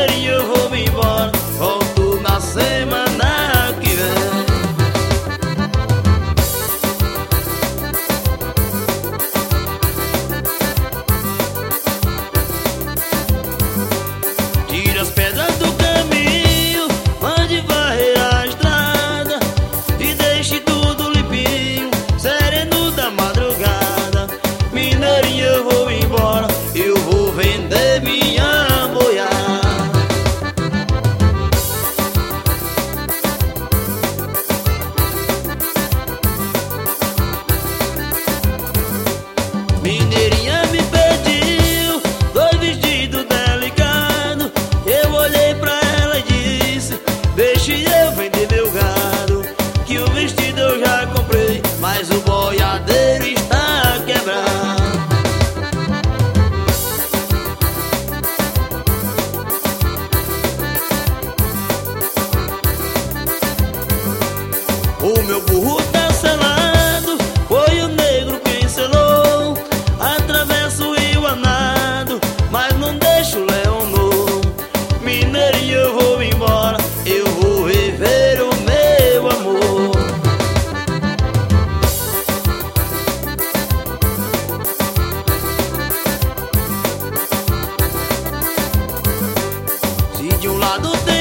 Mineirinho, eu vou me embora, volto na semana que vem. Tira as pedras do caminho, mande varrer a estrada e deixe tudo limpinho, sereno da madrugada. Mineirinho, eu vou embora, eu vou vender minha boiada. Mineirinha me pediu 2 vestidos delicados. Eu olhei pra ela e disse: deixe eu vender meu gado, que o vestido eu já comprei, mas o boiadeiro está quebrado. O meu burro tá selado, foi o negro quem selou. Atravesso o rio a nado, mas não deixo o leão nu. Mineirinho, eu vou embora, eu vou rever o meu amor. Se de um lado tem